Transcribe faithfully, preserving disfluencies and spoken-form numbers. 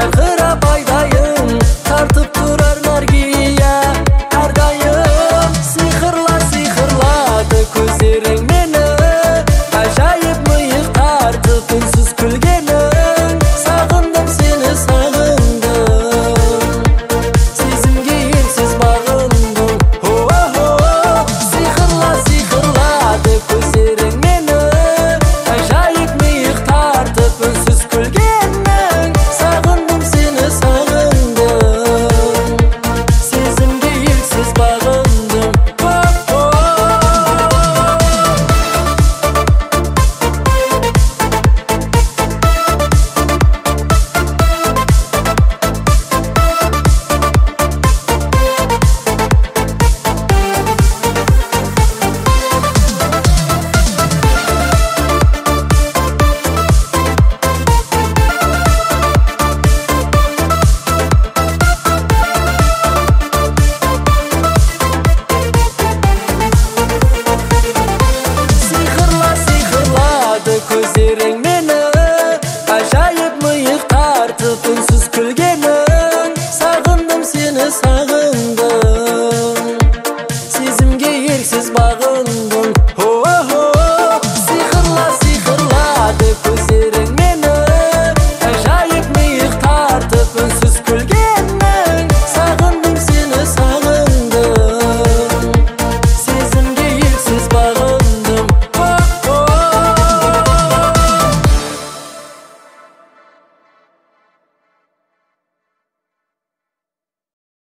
жарқырап айдайын, тартып тұрар наргия әрдайым. Сиқырла, сиқырлады көздерің мені, ажайып миық тартып үнсіз күлгенің. Сағындым сені, сағындым, сезімге ерсіз бағындым. О-о-о, сиқырла, сиқырлады көздерің мені, ажайып миық тартып үнсіз күлгенің. Сағындым сені, сағындым, сезімге ерсіз бағындым. О-о-о. Сиқырла, сиқырлады көздерің мені, ажайып миық тартып үнсіз күлгенің. Сағындым сені, сағындым, сезімге ерсіз бағындым.